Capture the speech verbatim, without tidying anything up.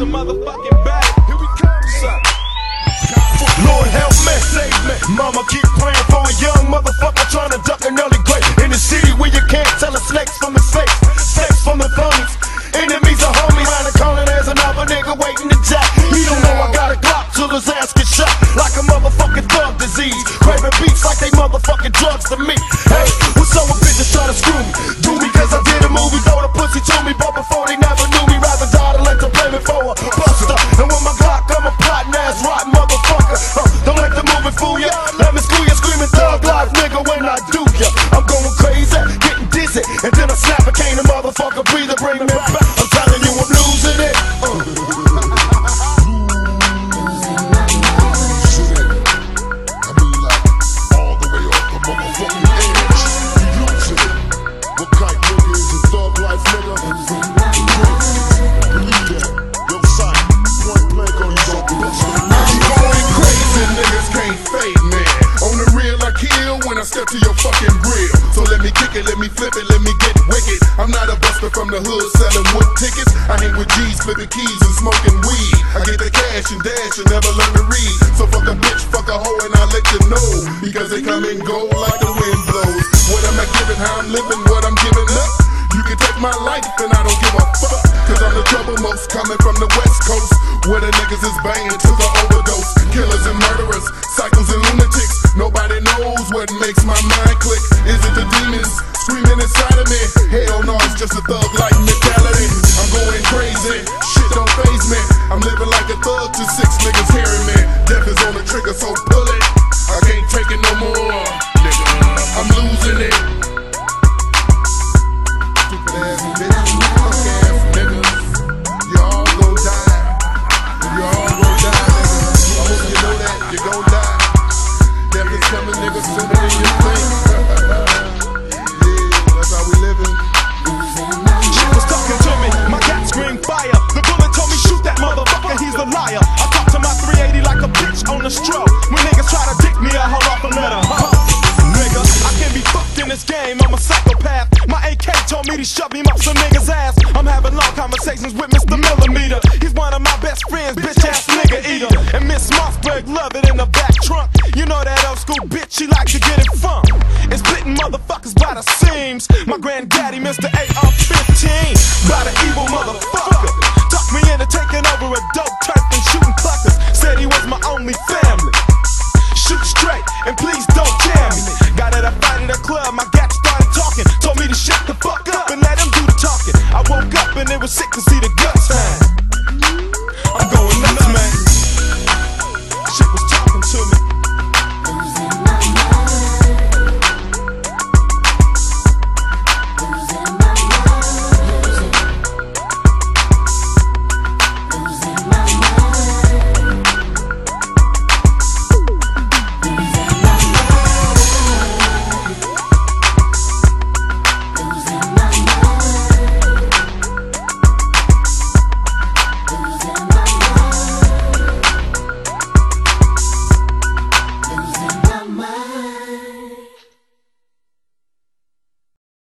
the motherfucking bag. Here we come, son. Lord help me, save me. Mama keep praying for a young motherfucker trying to duck an early grave. In the city where you can't tell the snakes from the fakes, snakes from the phonies. Enemies are homies. Round the corner there's another nigga waiting to jack. He don't know I got a Glock till his ass gets shot like a motherfucking thug disease. Craving beats like they motherfucking drugs to me. Hey, what's up with bitches trying to screw me? Do me cause I did a movie, throw the pussy to me, but before they never knew me, rather die than let them blame me for a buster. And with my Glock, I'm a plotting ass rotten motherfucker. Uh, don't let the movie fool ya. Let me school ya, screaming thug life, nigga, when I do ya. I'm going crazy, getting dizzy, and then I snap a cane, a motherfucker breather, bring me back. I'm telling you, I'm losing it. Uh. Step to your fucking grill. So let me kick it, let me flip it, let me get wicked. I'm not a buster from the hood selling wood tickets. I hang with G's, flipping keys and smoking weed. I get the cash and dash and never learn to read. So fuck a bitch, fuck a hoe, and I'll let you know. Because they come and go like the wind blows. What am I giving, how I'm living, what I'm giving up? You can take my life and I don't give a fuck. Cause I'm the trouble most coming from the west coast, where the niggas is banging to the overdose. Killers and murderers, psychos and lunatics. Nobody knows what makes my mind click. Is it the demons screaming inside of me? Hell no, it's just a thug-like mentality. I'm going crazy, shit don't faze me. I'm living like a thug to six niggas hearing me. Death is on the trigger, so pull it. I can't take it no more, nigga. I'm losing it. Stupid ass bitches, fuck ass niggas. You all gon' die. You all gon' die, nigga. I hope you know that, you gon' die. Death is coming, nigga, sooner than you think. Yeah, that's how we living. She was talking to me, my cat screamed fire. The bullet told me shoot that motherfucker, he's a liar. I talk to my three eighty like a bitch on the stroke. When niggas try to dick me, I hold off and let her huh. Nigga, I can't be fucked in this game, I'm a psychopath. My A K told me to shove him up some nigga's ass. I'm having long conversations with Mister Millimeter. He's one of my best friends, bitch ass nigga eater. And Miss Mossberg love it in the back trunk. You know that old school bitch, she like to get it funk. And splitting motherfuckers by the seams. My granddaddy, Mister A R fifteen, by the evil motherfucker. Talked me into taking over a dope turf and shooting cluckers. Said he was my only family. Shoot straight and please don't jam me. Got at a fight at a club, my gat started talking. Told me to shut the fuck up and let him do the talking. I woke up and it was sick to see the guts hang.